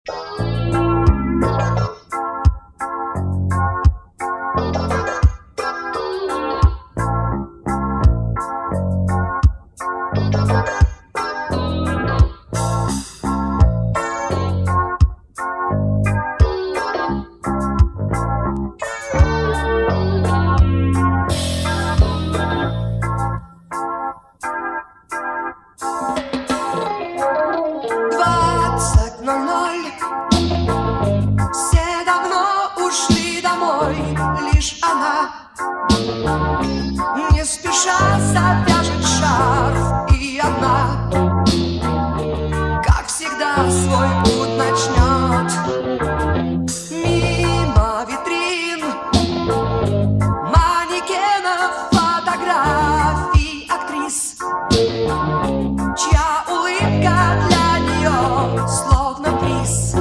Все давно ушли домой, лишь она не спеша завяжет шарф, и она, как всегда, свой путь начнет. Мимо витрин, манекенов, фотографий актрис, чья улыбка для нее словно приз.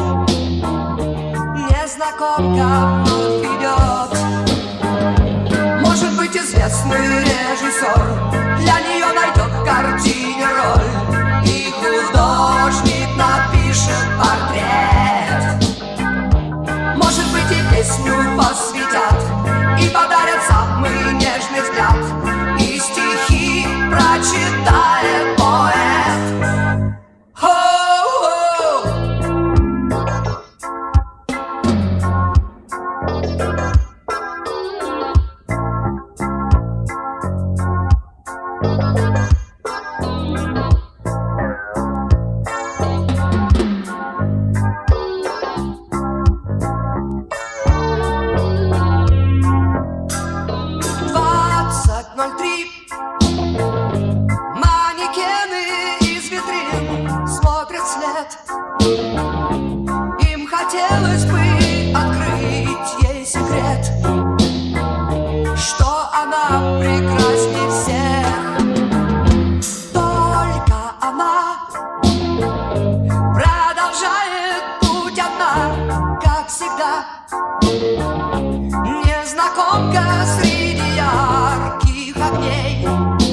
Незнакомка вновь идет. Может быть, известный режиссер для нее найдет в картине роль, и художник напишет портрет. Может быть, и песню посвятят, и подарят самый нежный взгляд, и стихи прочитает поэт. Манекены из витрин смотрят вслед. Им хотелось бы открыть ей секрет, что она прекрасней всех. Только она продолжает путь одна, как всегда. Незнакомка среди ярких огней.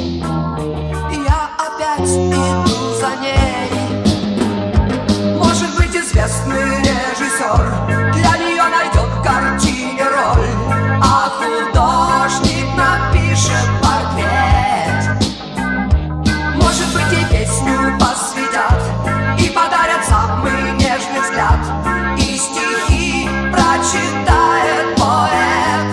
Я опять иду за ней. Может быть, известный режиссер для нее найдет в картине роль, а художник напишет портрет. Может быть, и песню посвятят, и подарят самый нежный взгляд, и стихи прочитает поэт.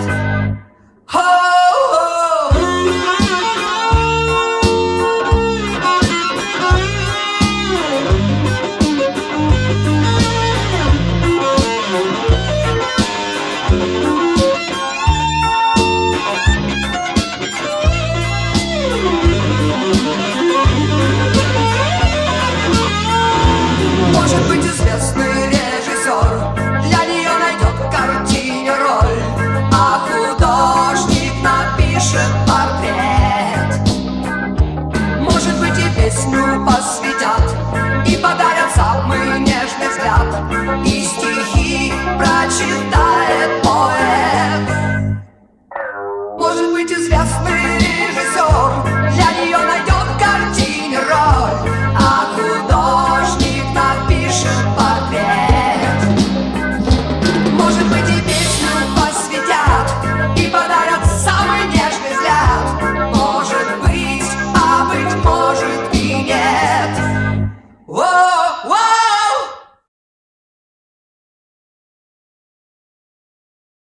Может быть, известный режиссер для нее найдет в картине роль, а художник напишет портрет. Может быть, и песню посвятят, и подарят самый нежный взгляд, и стихи прочитать.